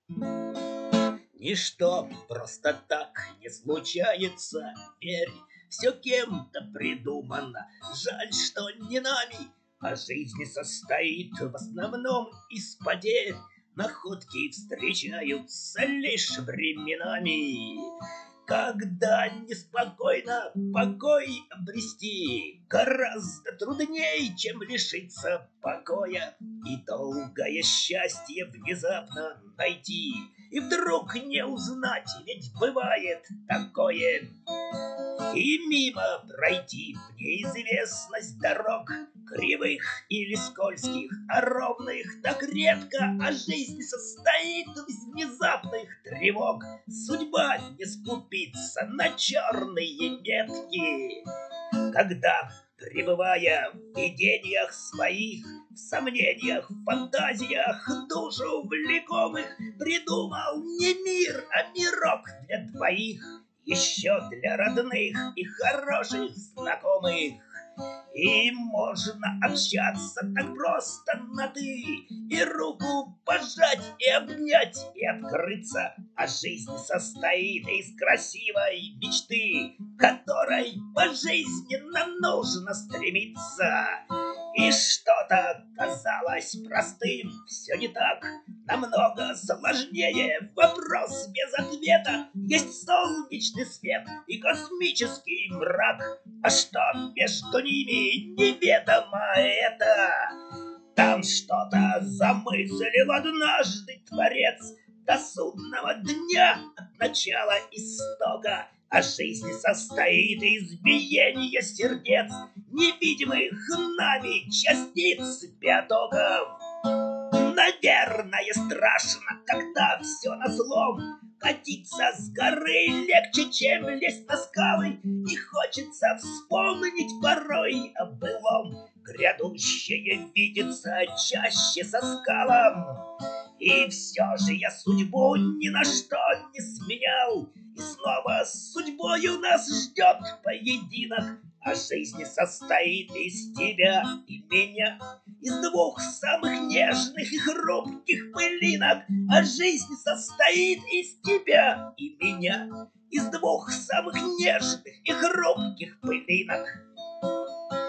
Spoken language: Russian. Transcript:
Ничто просто так не случается, верь, все кем-то придумано. Жаль, что не нами, а жизнь состоит в основном из потерь. Находки встречаются лишь временами. Когда неспокойно покой обрести гораздо труднее, чем лишиться покоя. И долгое счастье внезапно найти, и вдруг не узнать, ведь бывает такое. И мимо пройти в неизвестность дорог, кривых или скользких, а ровных так редко, а жизнь состоит из внезапных тревог. Судьба не скупится на черные метки, когда, пребывая в видениях своих, в сомнениях, в фантазиях, душу влекомых, придумал не мир, а мирок для двоих, еще для родных и хороших знакомых. И можно общаться так просто на «ты», и руку пожать, и обнять, и открыться. А жизнь состоит из красивой мечты, которой пожизненно нужно стремиться. И что-то казалось простым, все не так, намного сложнее. Вопрос без ответа. Есть солнечный свет и космический мрак, а что между ними, неведомо это. Там что-то замыслил однажды Творец до судного дня от начала истока. А жизнь состоит из биения сердец, невидимых нами частиц биотоков. Наверное, страшно, когда все назлом. Катиться с горы легче, чем лезть на скалы. И хочется вспомнить порой о былом. Грядущее видится чаще со скалом. И все же я судьбу ни на что не сменял. И снова с судьбою нас ждет поединок. А жизнь состоит из тебя и меня, из двух самых нежных и хрупких пылинок. А жизнь состоит из тебя и меня, из двух самых нежных и хрупких пылинок.